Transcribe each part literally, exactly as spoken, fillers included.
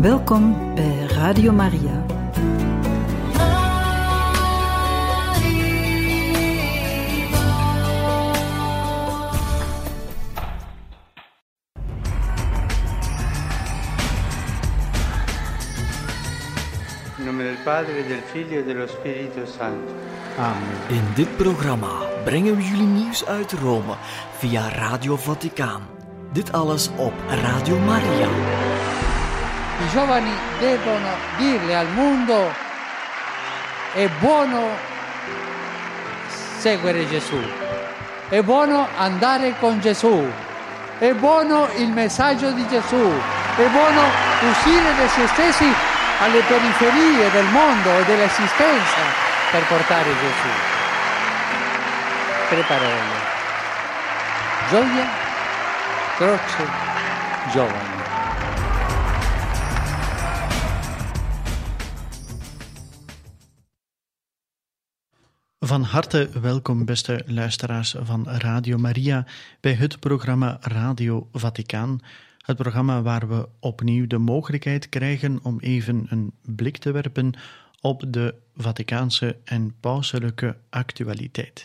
Welkom bij Radio Maria. In nome del Padre, del Figlio e dello Spirito Santo. Amen. In dit programma brengen we jullie nieuws uit Rome via Radio Vaticaan. Dit alles op Radio Maria. I giovani devono dirle al mondo: è buono seguire Gesù, è buono andare con Gesù, è buono il messaggio di Gesù, è buono uscire da se stessi alle periferie del mondo e dell'esistenza per portare Gesù. Tre parole: gioia, croce, giovani. Van harte welkom, beste luisteraars van Radio Maria, bij het programma Radio Vaticaan. Het programma waar we opnieuw de mogelijkheid krijgen om even een blik te werpen op de Vaticaanse en pauselijke actualiteit.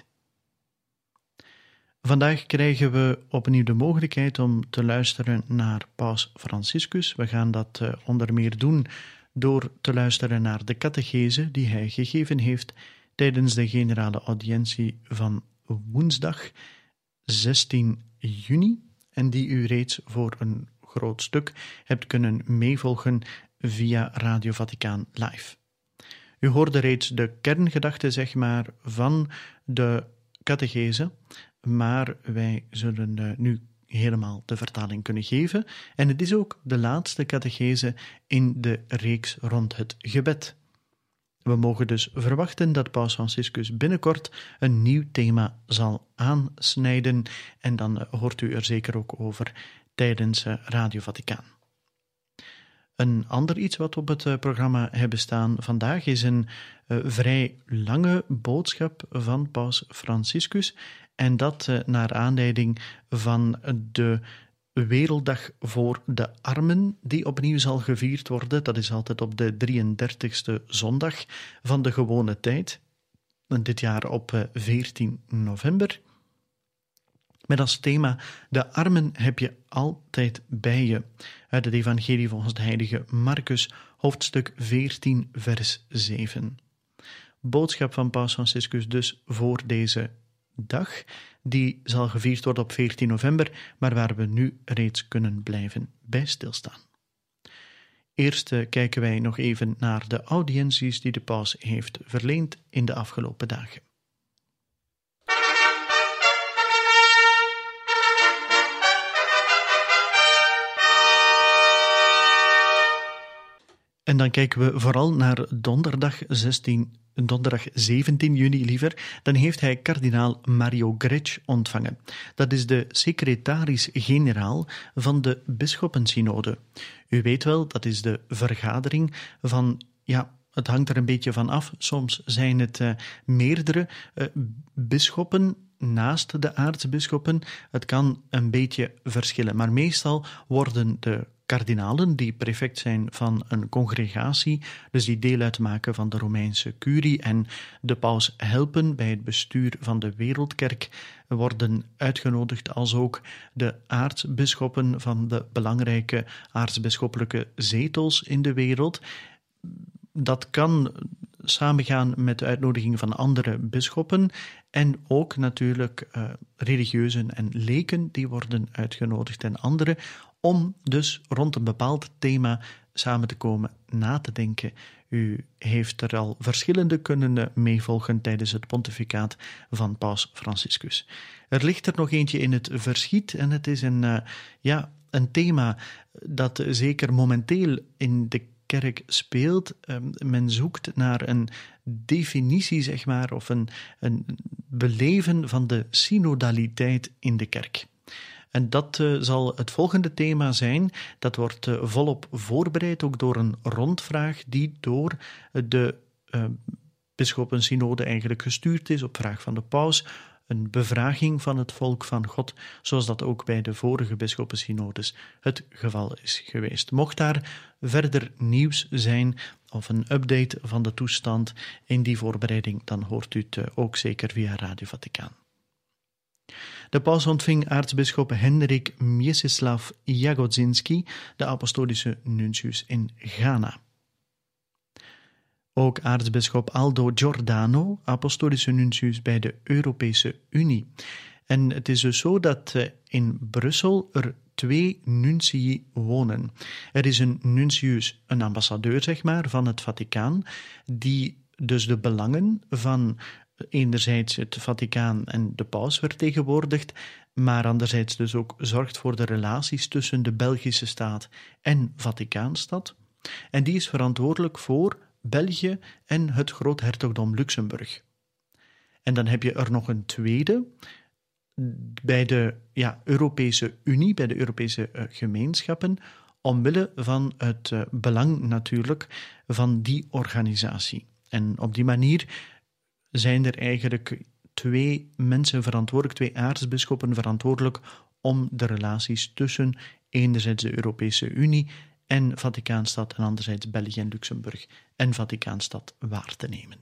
Vandaag krijgen we opnieuw de mogelijkheid om te luisteren naar Paus Franciscus. We gaan dat uh, onder meer doen door te luisteren naar de catechese die hij gegeven heeft tijdens de generale audiëntie van woensdag zestien juni en die u reeds voor een groot stuk hebt kunnen meevolgen via Radio Vaticaan Live. U hoorde reeds de kerngedachte, zeg maar, van de catechese, maar wij zullen uh, nu helemaal de vertaling kunnen geven. En het is ook de laatste catechese in de reeks rond het gebed. We mogen dus verwachten dat Paus Franciscus binnenkort een nieuw thema zal aansnijden en dan hoort u er zeker ook over tijdens Radio Vaticaan. Een ander iets wat op het programma hebben staan vandaag is een uh, vrij lange boodschap van Paus Franciscus en dat uh, naar aanleiding van de Werelddag voor de Armen, die opnieuw zal gevierd worden. Dat is altijd op de drieëndertigste zondag van de gewone tijd. En dit jaar op veertien november. Met als thema: de armen heb je altijd bij je. Uit het evangelie volgens de heilige Marcus, hoofdstuk veertien, vers zeven. Boodschap van Paus Franciscus dus voor deze dag, die zal gevierd worden op veertien november, maar waar we nu reeds kunnen blijven bij stilstaan. Eerst uh, kijken wij nog even naar de audiënties die de paus heeft verleend in de afgelopen dagen. En dan kijken we vooral naar donderdag zestien Donderdag zeventien juni liever, dan heeft hij kardinaal Mario Grech ontvangen. Dat is de secretaris-generaal van de Bisschoppensynode. U weet wel, dat is de vergadering van, ja, het hangt er een beetje van af. Soms zijn het uh, meerdere uh, bisschoppen naast de aartsbisschoppen. Het kan een beetje verschillen, maar meestal worden de kardinalen die prefect zijn van een congregatie, dus die deel uitmaken van de Romeinse curie en de paus helpen bij het bestuur van de wereldkerk, worden uitgenodigd, als ook de aartsbisschoppen van de belangrijke aartsbisschoppelijke zetels in de wereld. Dat kan samengaan met de uitnodiging van andere bisschoppen en ook natuurlijk uh, religieuzen en leken die worden uitgenodigd en anderen, om dus rond een bepaald thema samen te komen, na te denken. U heeft er al verschillende kunnen meevolgen tijdens het pontificaat van Paus Franciscus. Er ligt er nog eentje in het verschiet en het is een, uh, ja, een thema dat zeker momenteel in de kerk speelt. Um, men zoekt naar een definitie, zeg maar, of een, een beleven van de synodaliteit in de kerk. En dat uh, zal het volgende thema zijn. Dat wordt uh, volop voorbereid, ook door een rondvraag die door de uh, bisschoppensynode eigenlijk gestuurd is op vraag van de paus, een bevraging van het volk van God, zoals dat ook bij de vorige bisschoppenssynodes het geval is geweest. Mocht daar verder nieuws zijn of een update van de toestand in die voorbereiding, dan hoort u het ook zeker via Radio Vaticaan. De paus ontving aartsbisschop Hendrik Mieczysław Jagodzinski, de apostolische nuntius in Ghana. Ook aartsbisschop Aldo Giordano, apostolische nuntius bij de Europese Unie. En het is dus zo dat in Brussel er twee nuntii wonen. Er is een nuntius, een ambassadeur zeg maar, van het Vaticaan, die dus de belangen van enerzijds het Vaticaan en de paus vertegenwoordigt, maar anderzijds dus ook zorgt voor de relaties tussen de Belgische staat en Vaticaanstad. En die is verantwoordelijk voor België en het Groothertogdom Luxemburg. En dan heb je er nog een tweede bij de ja, Europese Unie, bij de Europese uh, gemeenschappen, omwille van het uh, belang natuurlijk van die organisatie. En op die manier zijn er eigenlijk twee mensen verantwoordelijk, twee aartsbisschoppen verantwoordelijk om de relaties tussen enerzijds de Europese Unie en Vaticaanstad en anderzijds België en Luxemburg en Vaticaanstad waar te nemen.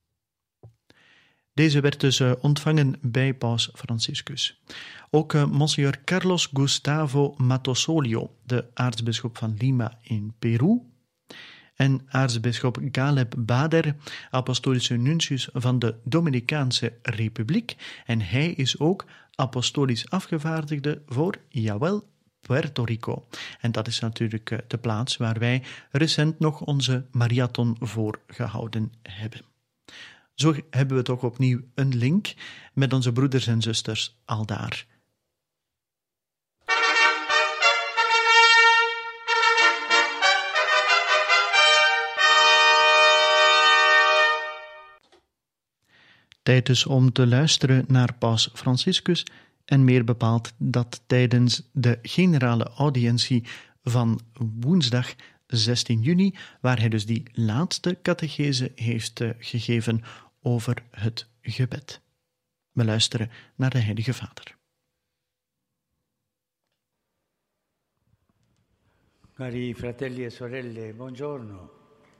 Deze werd dus uh, ontvangen bij paus Franciscus. Ook uh, Monsignor Carlos Gustavo Matosolio, de aartsbisschop van Lima in Peru, en aartsbisschop Galeb Bader, apostolische nuntius van de Dominicaanse Republiek, en hij is ook apostolisch afgevaardigde voor, jawel, Puerto Rico. En dat is natuurlijk uh, de plaats waar wij recent nog onze marathon voor gehouden hebben. Zo hebben we toch opnieuw een link met onze broeders en zusters aldaar. Tijd dus om te luisteren naar paus Franciscus en meer bepaald dat tijdens de generale audiëntie van woensdag zestien juni, waar hij dus die laatste catechese heeft uh, gegeven over het gebed. We luisteren naar de Heilige Vader. Cari fratelli e sorelle, buongiorno.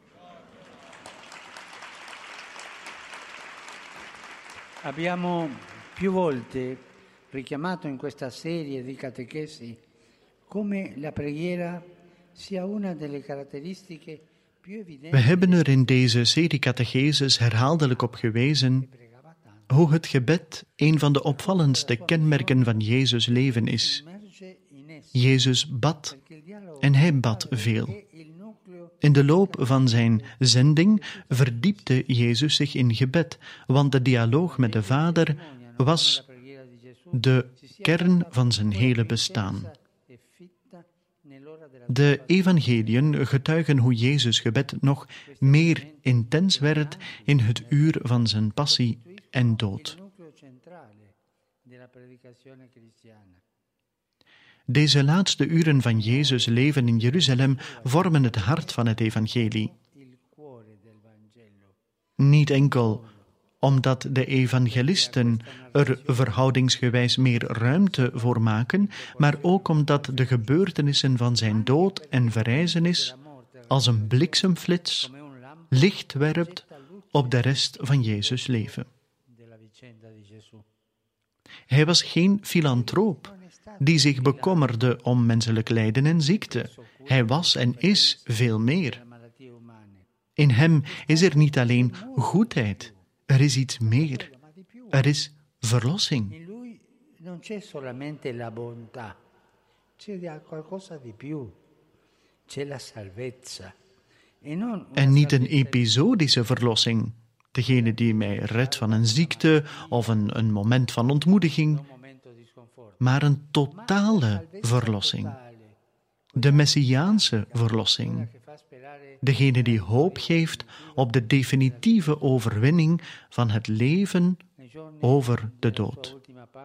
Abbiamo più volte richiamato in questa serie di catechesi come la preghiera sia una delle caratteristiche più evidenti. We hebben er in deze serie catecheses herhaaldelijk op gewezen hoe het gebed een van de opvallendste kenmerken van Jezus' leven is. Jezus bad en hij bad veel. In de loop van zijn zending verdiepte Jezus zich in gebed, want de dialoog met de Vader was de kern van zijn hele bestaan. De evangeliën getuigen hoe Jezus' gebed nog meer intens werd in het uur van zijn passie en dood. Deze laatste uren van Jezus' leven in Jeruzalem vormen het hart van het evangelie. Niet enkel omdat de evangelisten er verhoudingsgewijs meer ruimte voor maken, maar ook omdat de gebeurtenissen van zijn dood en verrijzenis als een bliksemflits licht werpt op de rest van Jezus' leven. Hij was geen filantroop die zich bekommerde om menselijk lijden en ziekte. Hij was en is veel meer. In hem is er niet alleen goedheid, er is iets meer. Er is verlossing. In lui non c'è solamente la bontà, c'è qualcosa di più, c'è la salvezza. En niet een episodische verlossing, degene die mij redt van een ziekte of een, een moment van ontmoediging, maar een totale verlossing. De messiaanse verlossing. Degene die hoop geeft op de definitieve overwinning van het leven over de dood.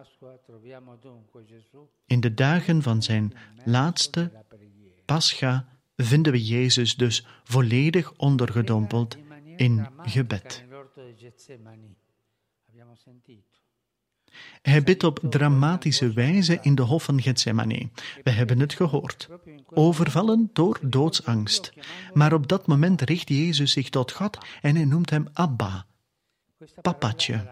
In de dagen van zijn laatste Pascha vinden we Jezus dus volledig ondergedompeld in gebed. Hij bidt op dramatische wijze in de hof van Getsemane. We hebben het gehoord. Overvallen door doodsangst. Maar op dat moment richt Jezus zich tot God en hij noemt hem Abba, papatje.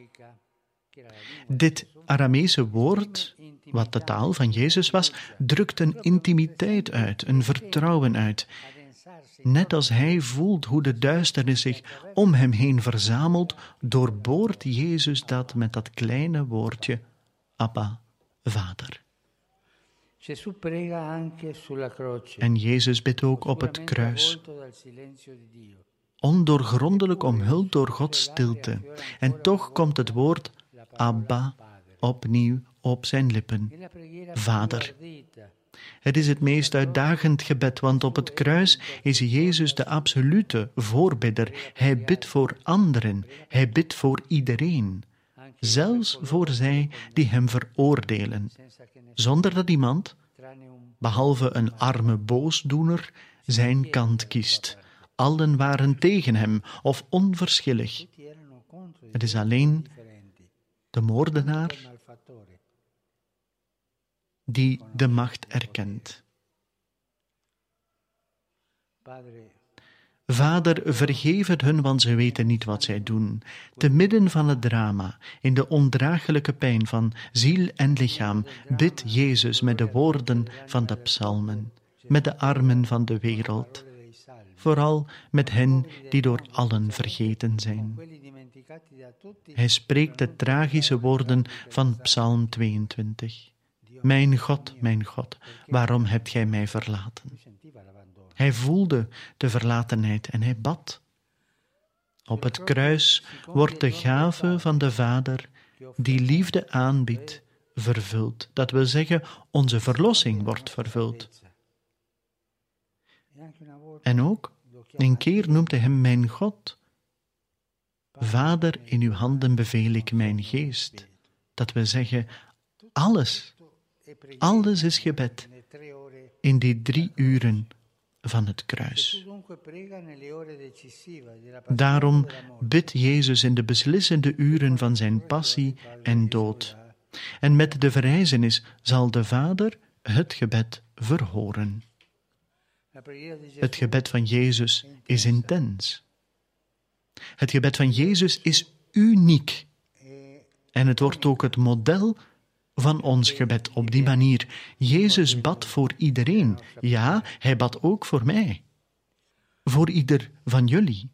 Dit Aramese woord, wat de taal van Jezus was, drukt een intimiteit uit, een vertrouwen uit. Net als hij voelt hoe de duisternis zich om hem heen verzamelt, doorboort Jezus dat met dat kleine woordje, Abba, Vader. En Jezus bidt ook op het kruis, ondoorgrondelijk omhuld door Gods stilte. En toch komt het woord Abba opnieuw op zijn lippen, Vader. Het is het meest uitdagend gebed, want op het kruis is Jezus de absolute voorbidder. Hij bidt voor anderen, hij bidt voor iedereen, zelfs voor zij die hem veroordelen, zonder dat iemand, behalve een arme boosdoener, zijn kant kiest. Allen waren tegen hem of onverschillig. Het is alleen de moordenaar die de macht erkent. Vader, vergeef het hun, want ze weten niet wat zij doen. Te midden van het drama, in de ondraaglijke pijn van ziel en lichaam, bidt Jezus met de woorden van de psalmen, met de armen van de wereld, vooral met hen die door allen vergeten zijn. Hij spreekt de tragische woorden van Psalm tweeëntwintig. Mijn God, mijn God, waarom hebt gij mij verlaten? Hij voelde de verlatenheid en hij bad. Op het kruis wordt de gave van de Vader, die liefde aanbiedt, vervuld. Dat wil zeggen, onze verlossing wordt vervuld. En ook, een keer noemt hij hem mijn God. Vader, in uw handen beveel ik mijn geest. Dat wil zeggen, alles, alles is gebed in die drie uren van het kruis. Daarom bidt Jezus in de beslissende uren van zijn passie en dood. En met de verrijzenis zal de Vader het gebed verhoren. Het gebed van Jezus is intens. Het gebed van Jezus is uniek. En het wordt ook het model van ons gebed op die manier. Jezus bad voor iedereen. Ja, hij bad ook voor mij. Voor ieder van jullie.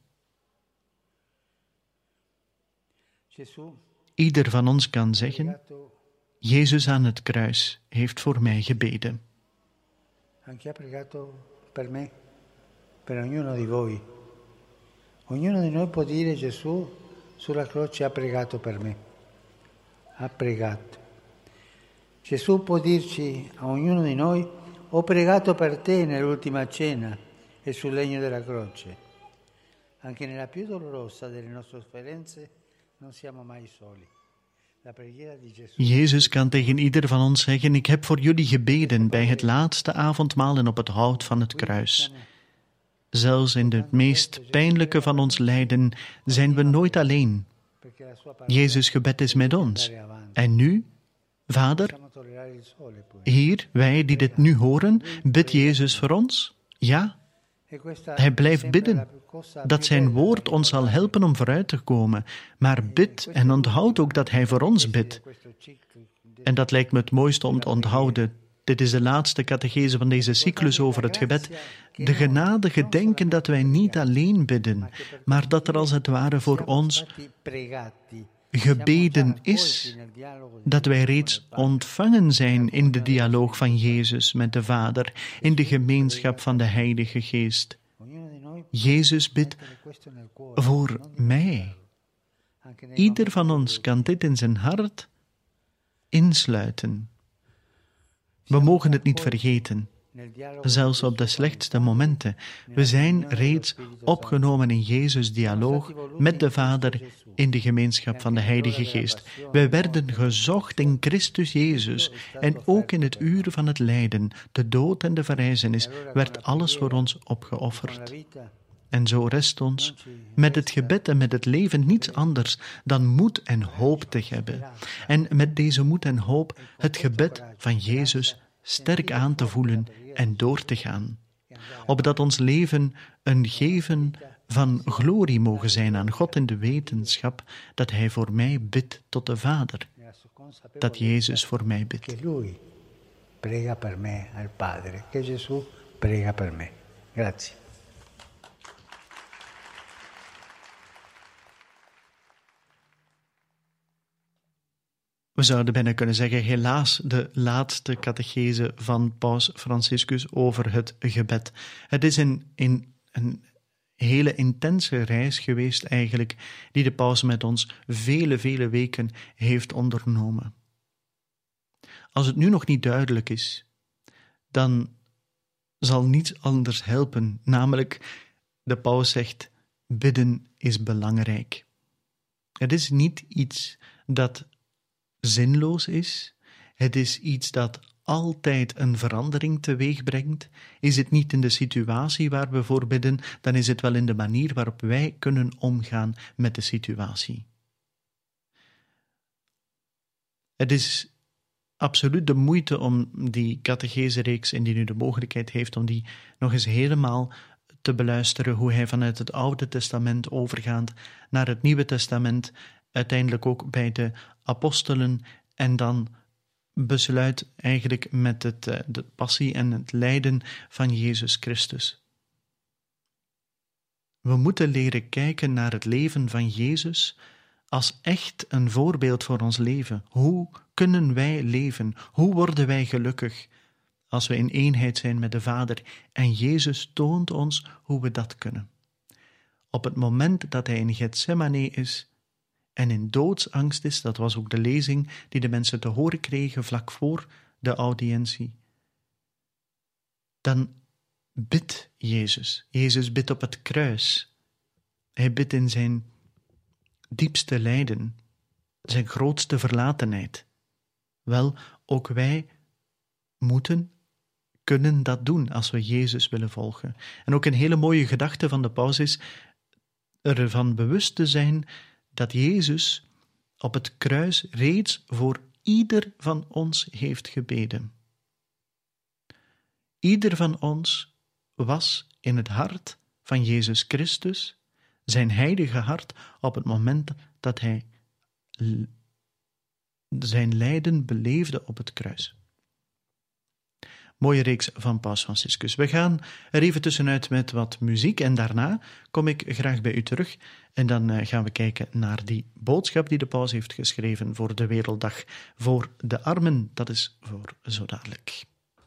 Ieder van ons kan zeggen, Jezus aan het kruis heeft voor mij gebeden. Anche ha pregato per me, per ognuno di voi. Ognuno di noi può dire Gesù sulla croce ha pregato per me. Ha pregato. Gesù può dirci a ognuno di noi ho pregato per te nell'ultima cena e sul legno della croce. Anche nella più dolorosa delle nostre sofferenze non siamo mai soli. Jezus kan tegen ieder van ons zeggen, ik heb voor jullie gebeden bij het laatste avondmaal en op het hout van het kruis. Zelfs in het meest pijnlijke van ons lijden zijn we nooit alleen. Jezus' gebed is met ons. En nu, Vader, hier, wij die dit nu horen, bidt Jezus voor ons? Ja, hij blijft bidden, dat zijn woord ons zal helpen om vooruit te komen. Maar bid en onthoud ook dat hij voor ons bidt. En dat lijkt me het mooiste om te onthouden. Dit is de laatste catechese van deze cyclus over het gebed. De genade gedenken dat wij niet alleen bidden, maar dat er als het ware voor ons gebeden is, dat wij reeds ontvangen zijn in de dialoog van Jezus met de Vader, in de gemeenschap van de Heilige Geest. Jezus bidt voor mij. Ieder van ons kan dit in zijn hart insluiten. We mogen het niet vergeten, zelfs op de slechtste momenten. We zijn reeds opgenomen in Jezus' dialoog met de Vader in de gemeenschap van de Heilige Geest. Wij werden gezocht in Christus Jezus en ook in het uur van het lijden, de dood en de verrijzenis, werd alles voor ons opgeofferd. En zo rest ons met het gebed en met het leven niets anders dan moed en hoop te hebben. En met deze moed en hoop het gebed van Jezus sterk aan te voelen en door te gaan. Opdat ons leven een geven van glorie mogen zijn aan God in de wetenschap dat Hij voor mij bidt tot de Vader. Dat Jezus voor mij bidt. Che Lui prega per me al Padre, che Gesù prega per me. Grazie. We zouden bijna kunnen zeggen, helaas de laatste catechese van Paus Franciscus over het gebed. Het is een, een, een hele intense reis geweest eigenlijk, die de paus met ons vele, vele weken heeft ondernomen. Als het nu nog niet duidelijk is, dan zal niets anders helpen, namelijk, de paus zegt, bidden is belangrijk. Het is niet iets dat zinloos is, het is iets dat altijd een verandering teweeg brengt. Is het niet in de situatie waar we voor bidden, dan is het wel in de manier waarop wij kunnen omgaan met de situatie. Het is absoluut de moeite om die catechese-reeks, indien u de mogelijkheid heeft, om die nog eens helemaal te beluisteren, hoe hij vanuit het Oude Testament overgaand naar het Nieuwe Testament, uiteindelijk ook bij de apostelen, en dan besluit eigenlijk met het, de passie en het lijden van Jezus Christus. We moeten leren kijken naar het leven van Jezus als echt een voorbeeld voor ons leven. Hoe kunnen wij leven? Hoe worden wij gelukkig als we in eenheid zijn met de Vader? En Jezus toont ons hoe we dat kunnen. Op het moment dat hij in Getsemane is en in doodsangst is, dat was ook de lezing die de mensen te horen kregen vlak voor de audiëntie, dan bidt Jezus. Jezus bidt op het kruis. Hij bidt in zijn diepste lijden, zijn grootste verlatenheid. Wel, ook wij moeten, kunnen dat doen als we Jezus willen volgen. En ook een hele mooie gedachte van de paus is ervan bewust te zijn dat Jezus op het kruis reeds voor ieder van ons heeft gebeden. Ieder van ons was in het hart van Jezus Christus, zijn heilige hart, op het moment dat hij zijn lijden beleefde op het kruis. Mooie reeks van Paus Franciscus. We gaan er even tussenuit met wat muziek en daarna kom ik graag bij u terug en dan gaan we kijken naar die boodschap die de paus heeft geschreven voor de Werelddag voor de Armen. Dat is voor zo dadelijk.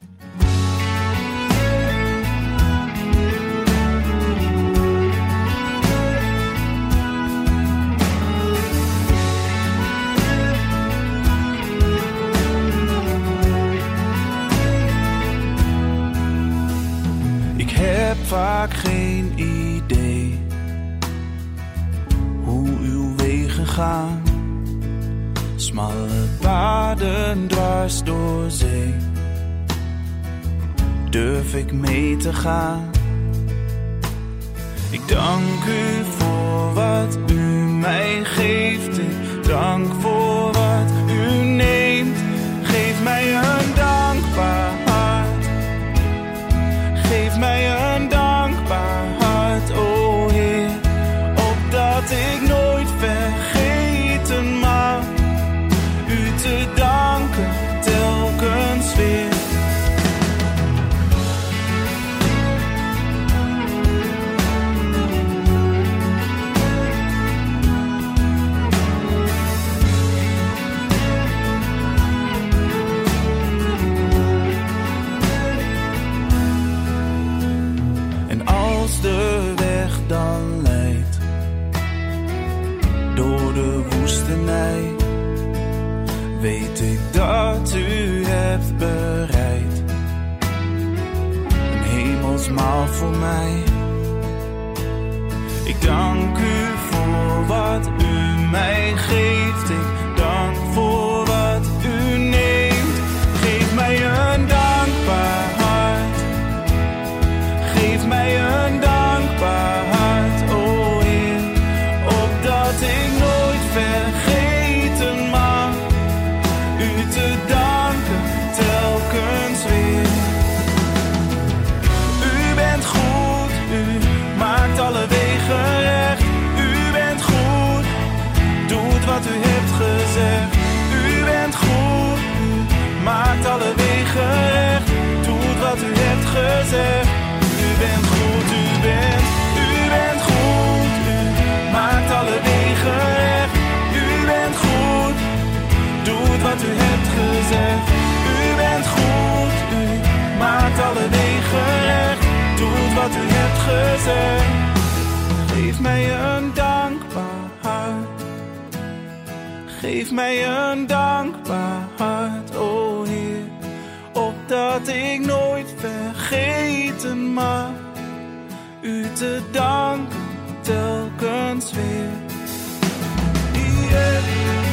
Ik heb vaak geen idee hoe uw wegen gaan. Smalle paden dwars door zee. Durf ik mee te gaan? Ik dank u voor wat u mij geeft. Ik dank voor wat u neemt. Geef mij een dankbaar hart. Geef mij een dankbaar hart, o Heer, opdat ik nooit vergeten mag u te danken telkens weer. De weg dan leidt door de woestenij, weet ik dat u hebt bereid een hemelsmaal voor mij. Ik dank u voor wat u mij geeft, ik dank voor wat u neemt. Geef mij een dankbaar hart, geef mij een dankbaar hart. maakt alle wegen recht, doet wat u hebt gezegd. U bent goed, u bent, u bent goed. U maakt alle wegen recht, u bent goed, doet wat u hebt gezegd. U bent goed, u maakt alle wegen recht, doet wat u hebt gezegd. Geef mij een dankbaar hart, geef mij een dankbaar hart, o Heer, opdat ik nooit vergeten mag u te danken telkens weer. Yeah.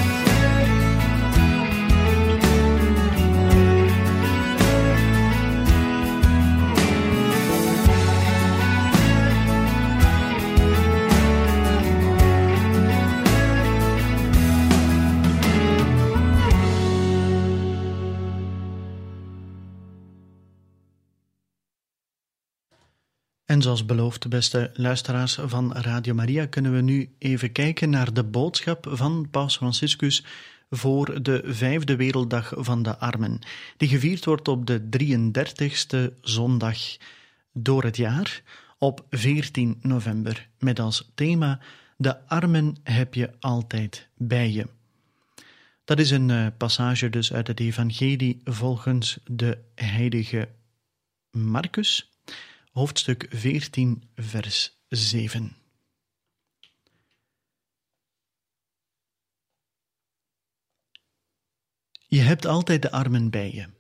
En zoals beloofd, beste luisteraars van Radio Maria, kunnen we nu even kijken naar de boodschap van Paus Franciscus voor de vijfde Werelddag van de Armen, die gevierd wordt op de drieëndertigste zondag door het jaar, op veertien november, met als thema: de armen heb je altijd bij je. Dat is een uh, passage dus uit het evangelie volgens de heilige Marcus, hoofdstuk veertien, vers zeven. Je hebt altijd de armen bij je.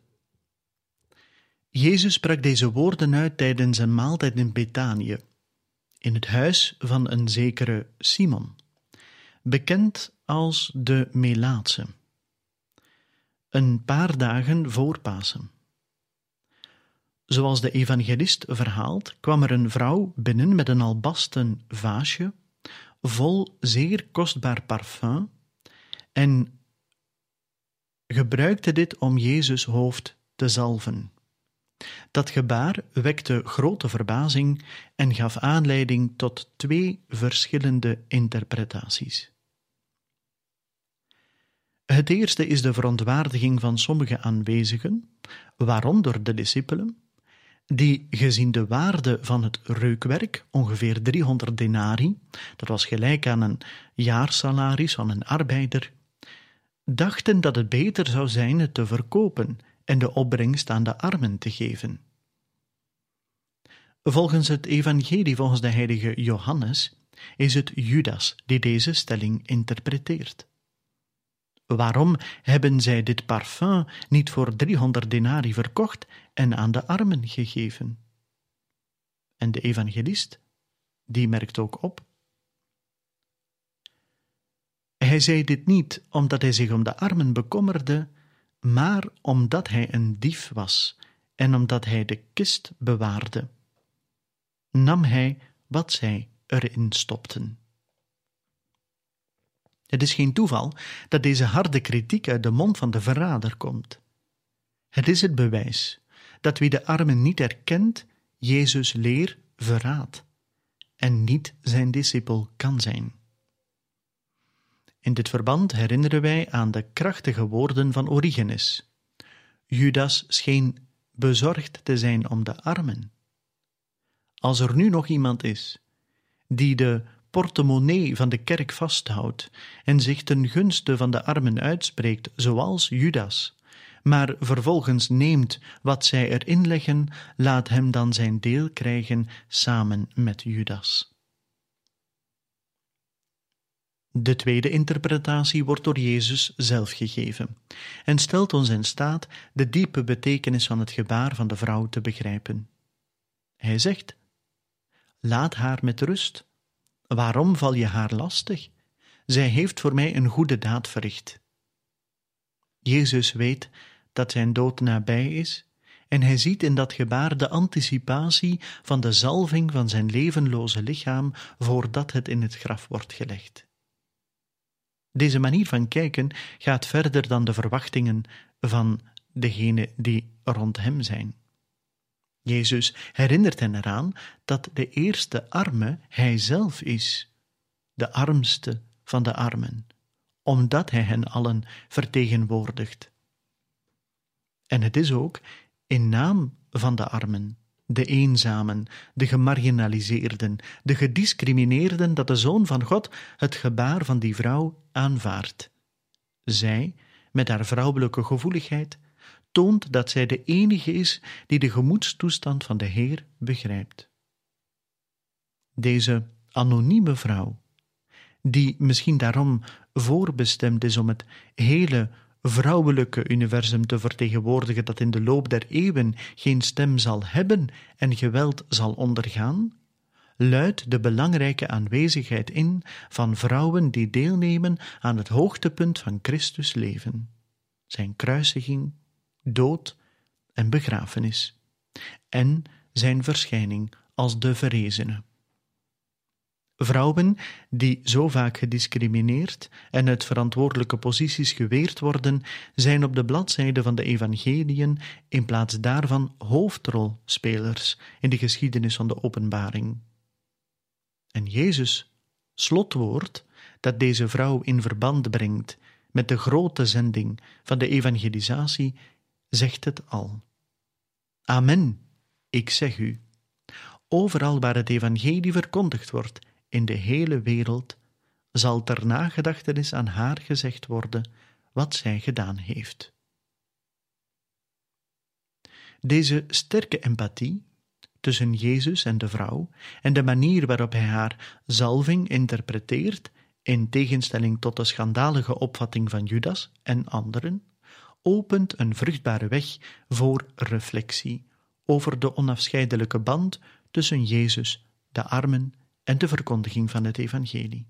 Jezus sprak deze woorden uit tijdens een maaltijd in Betanië, in het huis van een zekere Simon, bekend als de Melaatse, een paar dagen voor Pasen. Zoals de evangelist verhaalt, kwam er een vrouw binnen met een albasten vaasje vol zeer kostbaar parfum en gebruikte dit om Jezus' hoofd te zalven. Dat gebaar wekte grote verbazing en gaf aanleiding tot twee verschillende interpretaties. Het eerste is de verontwaardiging van sommige aanwezigen, waaronder de discipelen, die gezien de waarde van het reukwerk, ongeveer driehonderd denari, dat was gelijk aan een jaarsalaris van een arbeider, dachten dat het beter zou zijn het te verkopen en de opbrengst aan de armen te geven. Volgens het evangelie volgens de heilige Johannes is het Judas die deze stelling interpreteert. Waarom hebben zij dit parfum niet voor driehonderd denari verkocht en aan de armen gegeven? En de evangelist, die merkt ook op: hij zei dit niet omdat hij zich om de armen bekommerde, maar omdat hij een dief was en omdat hij de kist bewaarde, nam hij wat zij erin stopten. Het is geen toeval dat deze harde kritiek uit de mond van de verrader komt. Het is het bewijs dat wie de armen niet erkent, Jezus' leer verraadt en niet zijn discipel kan zijn. In dit verband herinneren wij aan de krachtige woorden van Origenes. Judas scheen bezorgd te zijn om de armen. Als er nu nog iemand is die de portemonnee van de kerk vasthoudt en zich ten gunste van de armen uitspreekt, zoals Judas, maar vervolgens neemt wat zij erin leggen, laat hem dan zijn deel krijgen samen met Judas. De tweede interpretatie wordt door Jezus zelf gegeven en stelt ons in staat de diepe betekenis van het gebaar van de vrouw te begrijpen. Hij zegt: laat haar met rust. Waarom val je haar lastig? Zij heeft voor mij een goede daad verricht. Jezus weet dat zijn dood nabij is en hij ziet in dat gebaar de anticipatie van de zalving van zijn levenloze lichaam voordat het in het graf wordt gelegd. Deze manier van kijken gaat verder dan de verwachtingen van degenen die rond hem zijn. Jezus herinnert hen eraan dat de eerste arme hij zelf is, de armste van de armen, omdat hij hen allen vertegenwoordigt. En het is ook in naam van de armen, de eenzamen, de gemarginaliseerden, de gediscrimineerden, dat de Zoon van God het gebaar van die vrouw aanvaardt. Zij, met haar vrouwelijke gevoeligheid, toont dat zij de enige is die de gemoedstoestand van de Heer begrijpt. Deze anonieme vrouw, die misschien daarom voorbestemd is om het hele vrouwelijke universum te vertegenwoordigen dat in de loop der eeuwen geen stem zal hebben en geweld zal ondergaan, luidt de belangrijke aanwezigheid in van vrouwen die deelnemen aan het hoogtepunt van Christus leven, zijn kruisiging, dood en begrafenis, en zijn verschijning als de verrezene. Vrouwen die zo vaak gediscrimineerd en uit verantwoordelijke posities geweerd worden, zijn op de bladzijde van de evangeliën in plaats daarvan hoofdrolspelers in de geschiedenis van de openbaring. En Jezus' slotwoord, dat deze vrouw in verband brengt met de grote zending van de evangelisatie, zegt het al. Amen, ik zeg u, overal waar het evangelie verkondigd wordt, in de hele wereld, zal ter nagedachtenis aan haar gezegd worden wat zij gedaan heeft. Deze sterke empathie tussen Jezus en de vrouw en de manier waarop hij haar zalving interpreteert, in tegenstelling tot de schandalige opvatting van Judas en anderen, opent een vruchtbare weg voor reflectie over de onafscheidelijke band tussen Jezus, de armen en de verkondiging van het evangelie.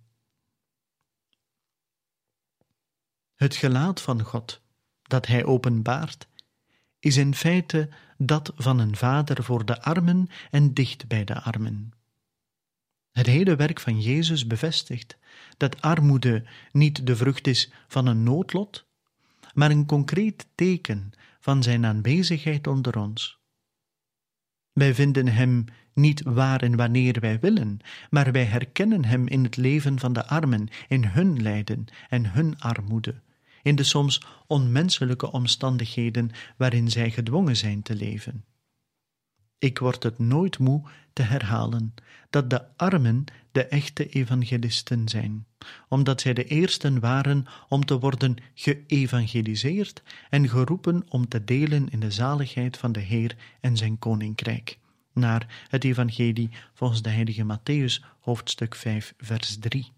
Het gelaat van God, dat hij openbaart, is in feite dat van een vader voor de armen en dicht bij de armen. Het hele werk van Jezus bevestigt dat armoede niet de vrucht is van een noodlot, maar een concreet teken van zijn aanwezigheid onder ons. Wij vinden hem niet waar en wanneer wij willen, maar wij herkennen hem in het leven van de armen, in hun lijden en hun armoede, in de soms onmenselijke omstandigheden waarin zij gedwongen zijn te leven. Ik word het nooit moe te herhalen dat de armen de echte evangelisten zijn, omdat zij de eersten waren om te worden geëvangeliseerd en geroepen om te delen in de zaligheid van de Heer en zijn koninkrijk. Naar het evangelie volgens de heilige Mattheüs, hoofdstuk vijf, vers drie.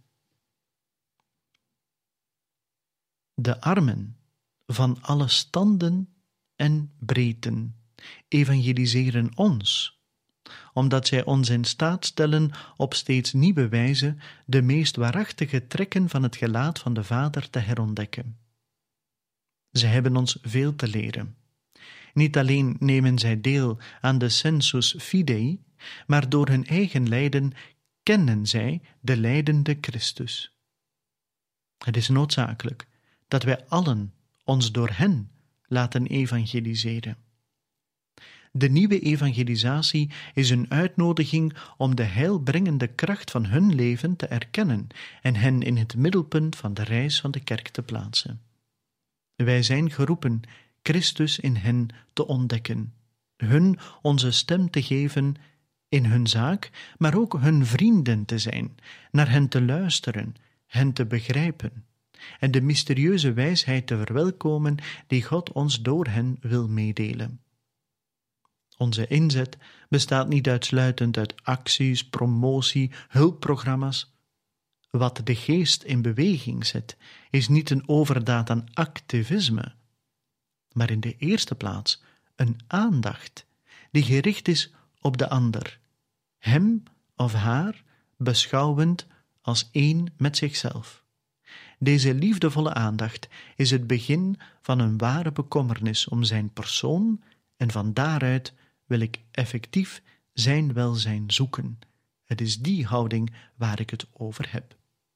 De armen van alle standen en breedten evangeliseren ons, omdat zij ons in staat stellen op steeds nieuwe wijze de meest waarachtige trekken van het gelaat van de Vader te herontdekken. Zij hebben ons veel te leren. Niet alleen nemen zij deel aan de sensus fidei, maar door hun eigen lijden kennen zij de lijdende Christus. Het is noodzakelijk dat wij allen ons door hen laten evangeliseren. De nieuwe evangelisatie is een uitnodiging om de heilbrengende kracht van hun leven te erkennen en hen in het middelpunt van de reis van de kerk te plaatsen. Wij zijn geroepen Christus in hen te ontdekken, hun onze stem te geven in hun zaak, maar ook hun vrienden te zijn, naar hen te luisteren, hen te begrijpen en de mysterieuze wijsheid te verwelkomen die God ons door hen wil meedelen. Onze inzet bestaat niet uitsluitend uit acties, promotie, hulpprogramma's. Wat de geest in beweging zet, is niet een overdaad aan activisme, maar in de eerste plaats een aandacht die gericht is op de ander, hem of haar beschouwend als één met zichzelf. Deze liefdevolle aandacht is het begin van een ware bekommernis om zijn persoon en van daaruit wil ik effectief zijn welzijn zoeken. Het is die houding waar ik het over heb.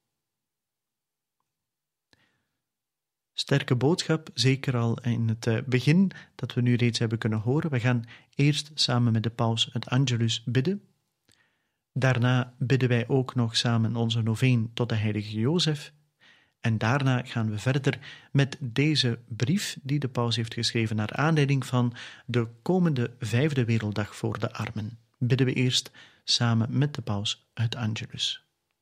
Sterke boodschap, zeker al in het begin, dat we nu reeds hebben kunnen horen. We gaan eerst samen met de paus het Angelus bidden. Daarna bidden wij ook nog samen onze noveen tot de heilige Jozef. En daarna gaan we verder met deze brief die de paus heeft geschreven naar aanleiding van de komende vijfde werelddag voor de armen. Bidden we eerst samen met de paus het Angelus.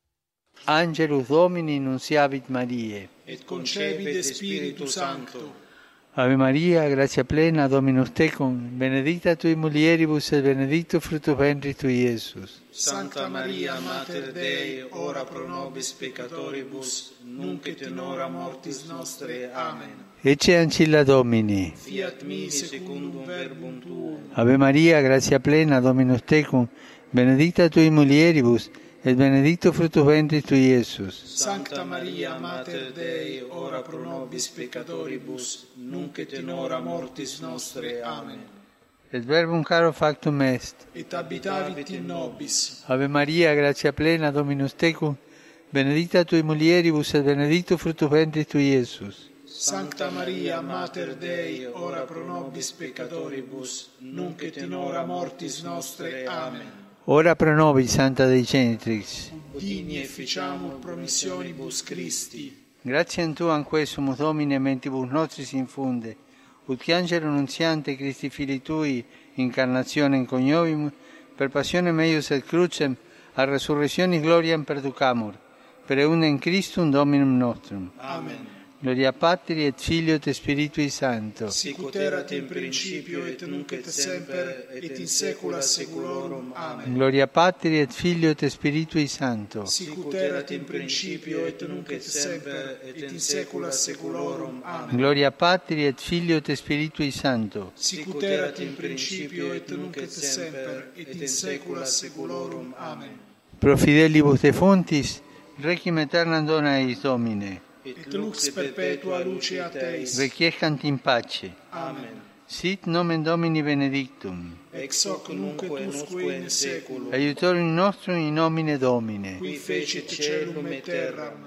Angelus Domini nunciavit Mariae. Et concepit Spiritus Sancto. Ave Maria, gratia plena, Dominus tecum, benedicta tui mulieribus et benedictus fructus ventris tui, Iesus. Sancta Maria, Mater Dei, ora pro nobis peccatoribus, nunc et in hora mortis nostre. Amen. Ecce ancilla Domini. Fiat mi secundum verbum tuum. Ave Maria, gratia plena, Dominus tecum, benedicta tui mulieribus, et benedictus fructus ventris tui, Iesus. Sancta Maria, Mater Dei, ora pro nobis peccatoribus, nunc et in hora mortis nostre. Amen. Et verbum caro factum est. Et habitavit in nobis. Ave Maria, gratia plena, Dominus tecum, benedicta tui mulieribus, et benedictus fructus ventris tui, Iesus. Sancta Maria, Mater Dei, ora pro nobis peccatoribus, nunc et in hora mortis nostre. Amen. Ora pro nobis, Santa Dei Genitrix. Digni efficiamur promissionibus Christi. Gratiam Tuam quae sumus Domine mentibus nostris infunde, ut angelo nuntiante Christi Filii Tui incarnationem coniovimus, per passionem eius et crucem, a resurrectionis gloriam perducamur, per eundem Christum Dominum nostrum. Amen. Gloria Patri et Filio et Spiritui Sancto. Sicut erat in principio et nunc et semper et in saecula saeculorum. Amen. Gloria Patri et Filio et Spiritui Sancto. Sicut erat in principio et nunc et semper et in saecula saeculorum. Amen. Gloria Patri et Filio et Spiritui Sancto. Sicut erat in principio et nunc et semper et in saecula saeculorum. Amen. Pro fidelibus defuntis, requiem aeternam dona eis Domine. Et lux perpetua luceat eis. Requiescant in pace. Amen. Sit nomen Domini benedictum. Ex hoc nunc et usque in saeculum. Aiutorium nostrum in nomine Domine. Qui fecit caelum et terram.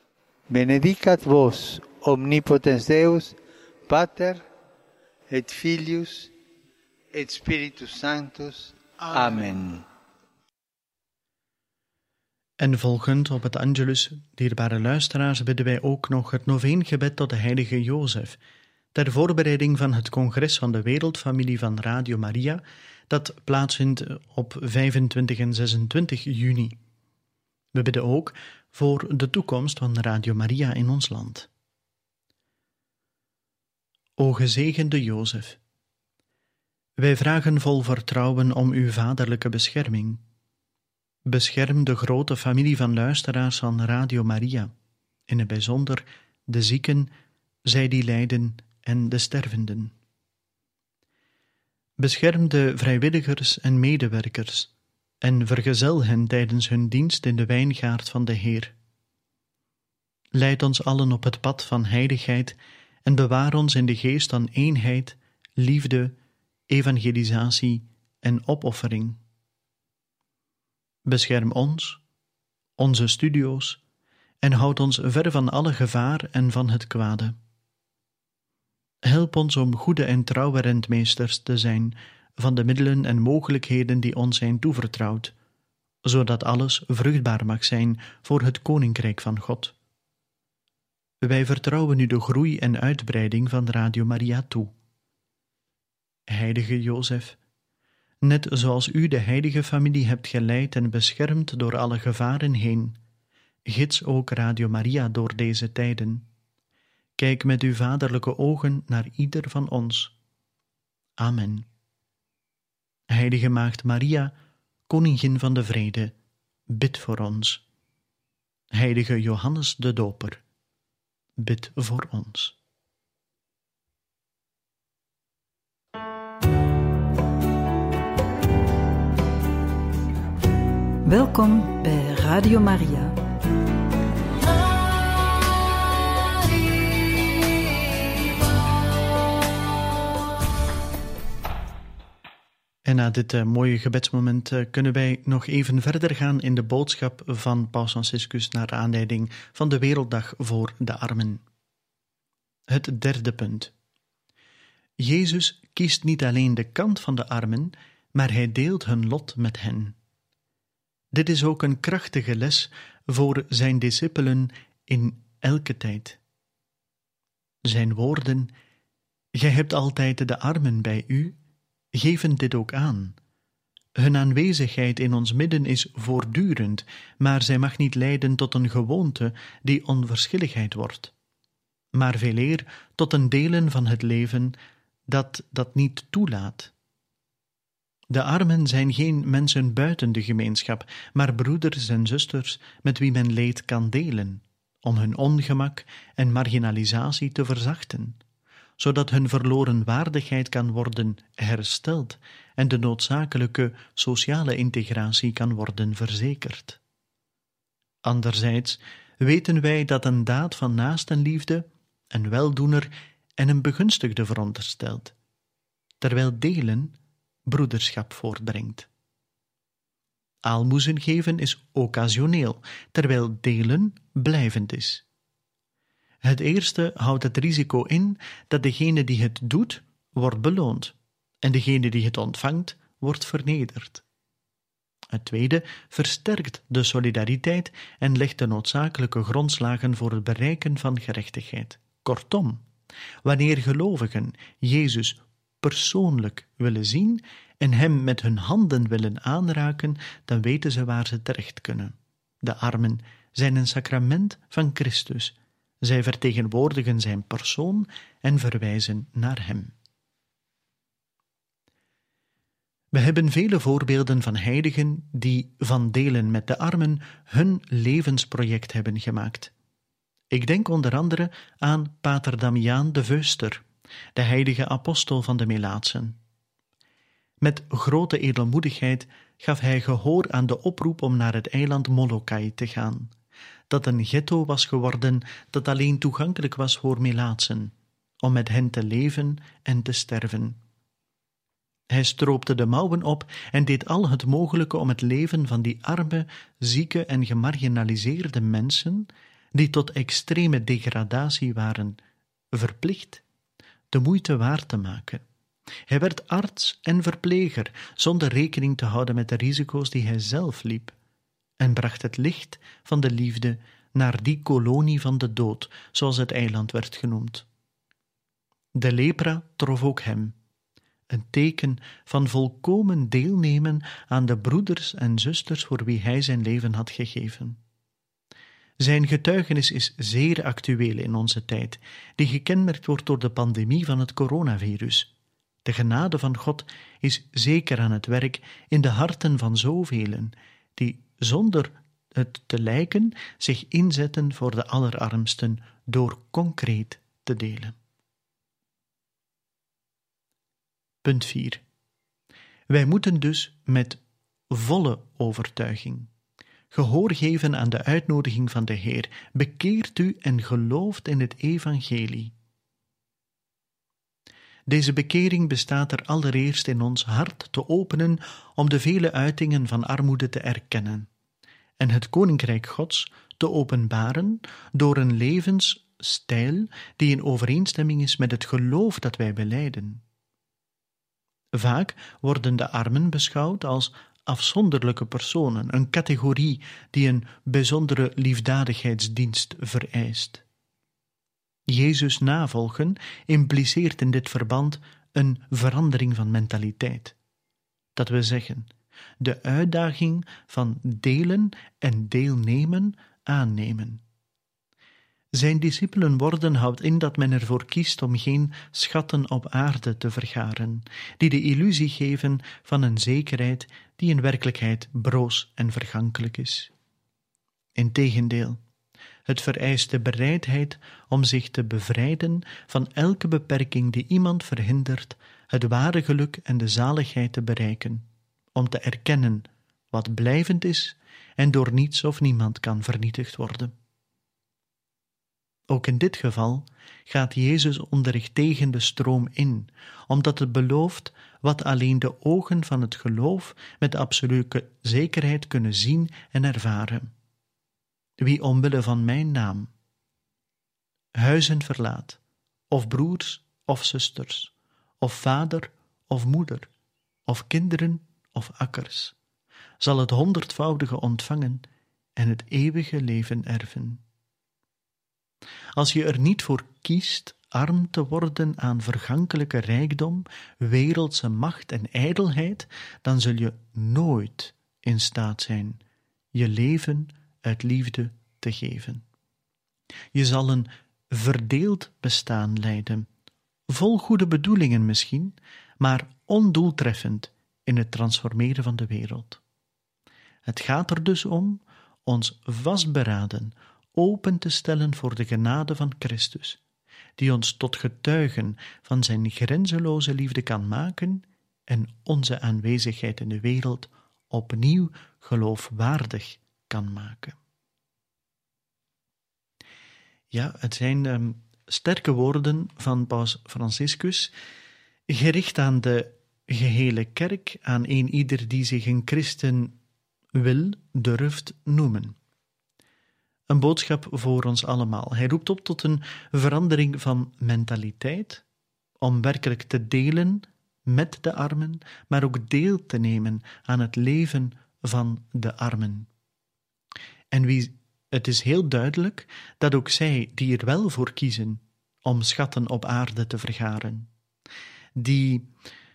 Benedicat vos, omnipotens Deus, Pater, et Filius, et Spiritus Sanctus. Amen. En volgend op het Angelus, dierbare luisteraars, bidden wij ook nog het noveengebed tot de heilige Jozef, ter voorbereiding van het congres van de Wereldfamilie van Radio Maria, dat plaatsvindt op vijfentwintig en zesentwintig juni. We bidden ook voor de toekomst van Radio Maria in ons land. O gezegende Jozef, wij vragen vol vertrouwen om uw vaderlijke bescherming. Bescherm de grote familie van luisteraars van Radio Maria, in het bijzonder de zieken, zij die lijden en de stervenden. Bescherm de vrijwilligers en medewerkers en vergezel hen tijdens hun dienst in de wijngaard van de Heer. Leid ons allen op het pad van heiligheid en bewaar ons in de geest van eenheid, liefde, evangelisatie en opoffering. Bescherm ons, onze studio's, en houd ons ver van alle gevaar en van het kwade. Help ons om goede en trouwe rentmeesters te zijn van de middelen en mogelijkheden die ons zijn toevertrouwd, zodat alles vruchtbaar mag zijn voor het Koninkrijk van God. Wij vertrouwen u de groei en uitbreiding van Radio Maria toe. Heilige Jozef, net zoals u de heilige familie hebt geleid en beschermd door alle gevaren heen, gids ook Radio Maria door deze tijden. Kijk met uw vaderlijke ogen naar ieder van ons. Amen. Heilige Maagd Maria, Koningin van de Vrede, bid voor ons. Heilige Johannes de Doper, bid voor ons. Welkom bij Radio Maria. En na dit uh, mooie gebedsmoment uh, kunnen wij nog even verder gaan in de boodschap van Paus Franciscus naar aanleiding van de Werelddag voor de Armen. Het derde punt. Jezus kiest niet alleen de kant van de armen, maar hij deelt hun lot met hen. Dit is ook een krachtige les voor zijn discipelen in elke tijd. Zijn woorden, gij hebt altijd de armen bij u, geven dit ook aan. Hun aanwezigheid in ons midden is voortdurend, maar zij mag niet leiden tot een gewoonte die onverschilligheid wordt, maar veeleer tot een delen van het leven dat dat niet toelaat. De armen zijn geen mensen buiten de gemeenschap, maar broeders en zusters met wie men leed kan delen, om hun ongemak en marginalisatie te verzachten, zodat hun verloren waardigheid kan worden hersteld en de noodzakelijke sociale integratie kan worden verzekerd. Anderzijds weten wij dat een daad van naastenliefde een weldoener en een begunstigde veronderstelt, terwijl delen broederschap voortbrengt. Aalmoezen geven is occasioneel, terwijl delen blijvend is. Het eerste houdt het risico in dat degene die het doet, wordt beloond, en degene die het ontvangt, wordt vernederd. Het tweede versterkt de solidariteit en legt de noodzakelijke grondslagen voor het bereiken van gerechtigheid. Kortom, wanneer gelovigen Jezus persoonlijk willen zien en hem met hun handen willen aanraken, dan weten ze waar ze terecht kunnen. De armen zijn een sacrament van Christus. Zij vertegenwoordigen zijn persoon en verwijzen naar hem. We hebben vele voorbeelden van heiligen die van delen met de armen hun levensproject hebben gemaakt. Ik denk onder andere aan pater Damiaan de Veuster, de heilige apostel van de Melaatsen. Met grote edelmoedigheid gaf hij gehoor aan de oproep om naar het eiland Molokai te gaan, dat een ghetto was geworden dat alleen toegankelijk was voor Melaatsen, om met hen te leven en te sterven. Hij stroopte de mouwen op en deed al het mogelijke om het leven van die arme, zieke en gemarginaliseerde mensen, die tot extreme degradatie waren verplicht, de moeite waard te maken. Hij werd arts en verpleger, zonder rekening te houden met de risico's die hij zelf liep, en bracht het licht van de liefde naar die kolonie van de dood, zoals het eiland werd genoemd. De lepra trof ook hem, een teken van volkomen deelnemen aan de broeders en zusters voor wie hij zijn leven had gegeven. Zijn getuigenis is zeer actueel in onze tijd, die gekenmerkt wordt door de pandemie van het coronavirus. De genade van God is zeker aan het werk in de harten van zovelen, die zonder het te lijken zich inzetten voor de allerarmsten door concreet te delen. Punt vier. Wij moeten dus met volle overtuiging gehoor geven aan de uitnodiging van de Heer. Bekeert u en gelooft in het evangelie. Deze bekering bestaat er allereerst in ons hart te openen om de vele uitingen van armoede te erkennen en het koninkrijk Gods te openbaren door een levensstijl die in overeenstemming is met het geloof dat wij belijden. Vaak worden de armen beschouwd als afzonderlijke personen, een categorie die een bijzondere liefdadigheidsdienst vereist. Jezus navolgen impliceert in dit verband een verandering van mentaliteit. Dat we zeggen, de uitdaging van delen en deelnemen aannemen. Zijn discipelen worden houdt in dat men ervoor kiest om geen schatten op aarde te vergaren, die de illusie geven van een zekerheid die in werkelijkheid broos en vergankelijk is. Integendeel, het vereist de bereidheid om zich te bevrijden van elke beperking die iemand verhindert het ware geluk en de zaligheid te bereiken, om te erkennen wat blijvend is en door niets of niemand kan vernietigd worden. Ook in dit geval gaat Jezus onderweg tegen de stroom in, omdat het belooft wat alleen de ogen van het geloof met absolute zekerheid kunnen zien en ervaren. Wie omwille van mijn naam huizen verlaat, of broers of zusters, of vader of moeder, of kinderen of akkers, zal het honderdvoudige ontvangen en het eeuwige leven erven. Als je er niet voor kiest arm te worden aan vergankelijke rijkdom, wereldse macht en ijdelheid, dan zul je nooit in staat zijn je leven uit liefde te geven. Je zal een verdeeld bestaan leiden, vol goede bedoelingen misschien, maar ondoeltreffend in het transformeren van de wereld. Het gaat er dus om ons vastberaden open te stellen voor de genade van Christus, die ons tot getuigen van zijn grenzeloze liefde kan maken en onze aanwezigheid in de wereld opnieuw geloofwaardig kan maken. Ja, het zijn um, sterke woorden van paus Franciscus, gericht aan de gehele kerk, aan een ieder die zich een christen wil, durft noemen. Een boodschap voor ons allemaal. Hij roept op tot een verandering van mentaliteit, om werkelijk te delen met de armen, maar ook deel te nemen aan het leven van de armen. En wie, het is heel duidelijk dat ook zij die er wel voor kiezen om schatten op aarde te vergaren, die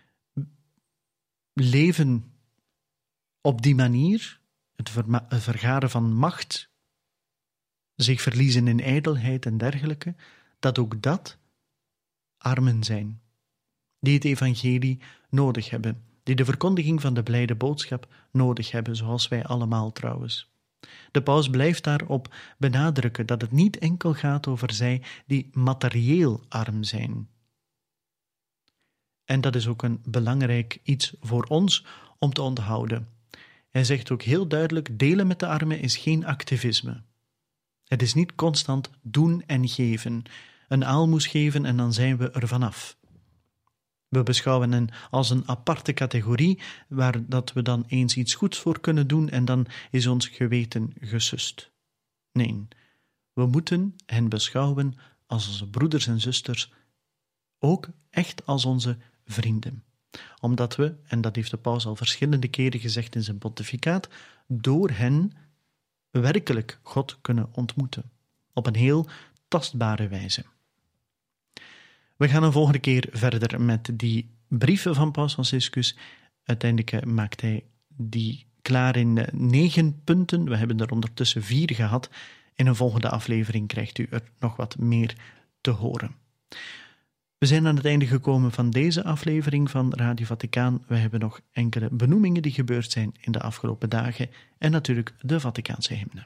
leven op die manier, het, verma- het vergaren van macht, zich verliezen in ijdelheid en dergelijke, dat ook dat armen zijn, die het evangelie nodig hebben, die de verkondiging van de blijde boodschap nodig hebben, zoals wij allemaal trouwens. De paus blijft daarop benadrukken dat het niet enkel gaat over zij die materieel arm zijn. En dat is ook een belangrijk iets voor ons om te onthouden. Hij zegt ook heel duidelijk, delen met de armen is geen activisme. Het is niet constant doen en geven, een aalmoes geven en dan zijn we er vanaf. We beschouwen hen als een aparte categorie, waar dat we dan eens iets goeds voor kunnen doen en dan is ons geweten gesust. Nee, we moeten hen beschouwen als onze broeders en zusters, ook echt als onze vrienden. Omdat we, en dat heeft de paus al verschillende keren gezegd in zijn pontificaat, door hen werkelijk God kunnen ontmoeten. Op een heel tastbare wijze. We gaan een volgende keer verder met die brieven van paus Franciscus. Uiteindelijk maakt hij die klaar in negen punten. We hebben er ondertussen vier gehad. In een volgende aflevering krijgt u er nog wat meer te horen. We zijn aan het einde gekomen van deze aflevering van Radio Vaticaan. We hebben nog enkele benoemingen die gebeurd zijn in de afgelopen dagen en natuurlijk de Vaticaanse hymne.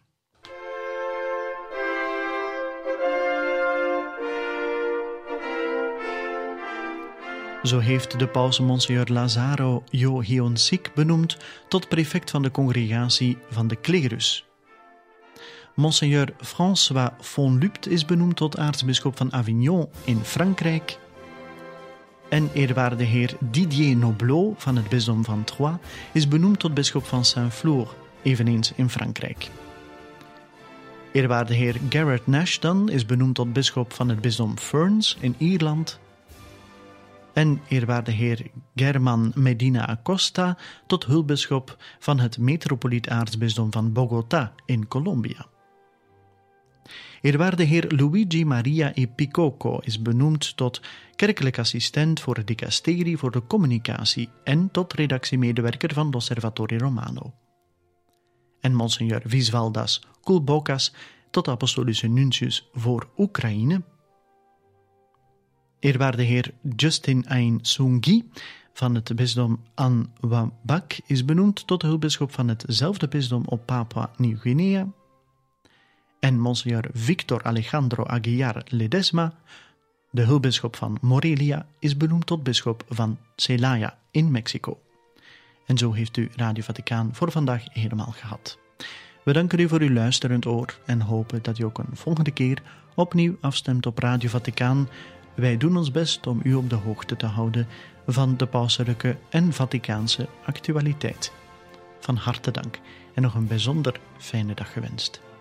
Zo heeft de paus Monsignor Lazzaro Jo Hyonsik benoemd tot prefect van de congregatie van de Clerus. Monsignor François Fonlupt is benoemd tot aartsbisschop van Avignon in Frankrijk. En eerwaarde heer Didier Noblot van het bisdom van Troyes is benoemd tot bisschop van Saint-Flour, eveneens in Frankrijk. Eerwaarde heer Garrett Nash dan is benoemd tot bisschop van het bisdom Ferns in Ierland. En eerwaarde heer German Medina Acosta tot hulpbisschop van het metropoliet-aartsbisdom van Bogota in Colombia. Eerwaarde heer Luigi Maria e Picocco is benoemd tot kerkelijk assistent voor het dicasterie voor de communicatie en tot redactiemedewerker van l'Osservatore Romano. En Monsignor Visvaldas Kulbokas tot apostolische nuntius voor Oekraïne. Eerwaarde heer Justin Ain Sungi van het bisdom Anwabak is benoemd tot hulpbisschop van hetzelfde bisdom op Papua Nieuw-Guinea. En Monsignor Victor Alejandro Aguiar Ledesma, de hulpbisschop van Morelia, is benoemd tot bisschop van Celaya in Mexico. En zo heeft u Radio Vaticaan voor vandaag helemaal gehad. We danken u voor uw luisterend oor en hopen dat u ook een volgende keer opnieuw afstemt op Radio Vaticaan. Wij doen ons best om u op de hoogte te houden van de pauselijke en Vaticaanse actualiteit. Van harte dank en nog een bijzonder fijne dag gewenst.